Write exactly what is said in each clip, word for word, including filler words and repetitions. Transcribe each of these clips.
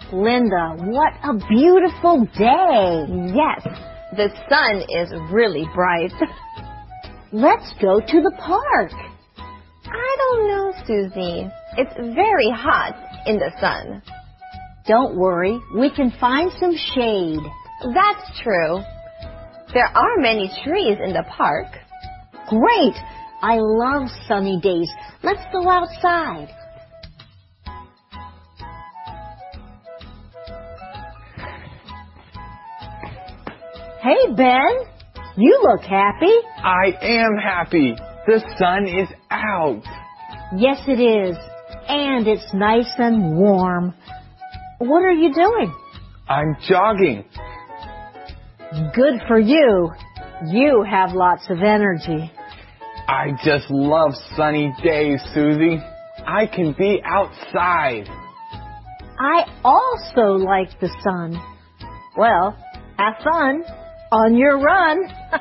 Linda, what a beautiful day. Yes, the sun is really bright. Let's go to the park. I don't know, Susie. It's very hot in the sun. Don't worry, we can find some shade. That's true. There are many trees in the park. Great! I love sunny days. Let's go outside. Hey, Ben. You look happy. I am happy. The sun is out. Yes, it is. And it's nice and warm. What are you doing? I'm jogging. Good for you. You have lots of energy. I just love sunny days, Susie. I can be outside. I also like the sun. Well, have fun on your run.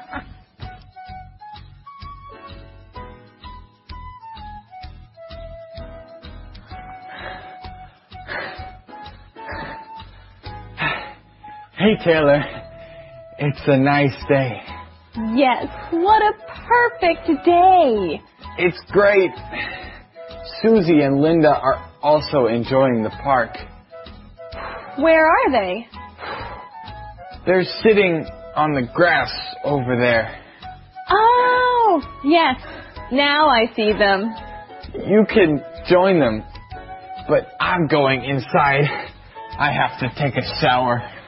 Hey, Taylor. It's a nice day. Yes, what a perfect day. It's great. Susie and Linda are also enjoying the park. Where are they? They're sitting on the grass over there. Oh, yes. Now I see them. You can join them, but I'm going inside. I have to take a shower.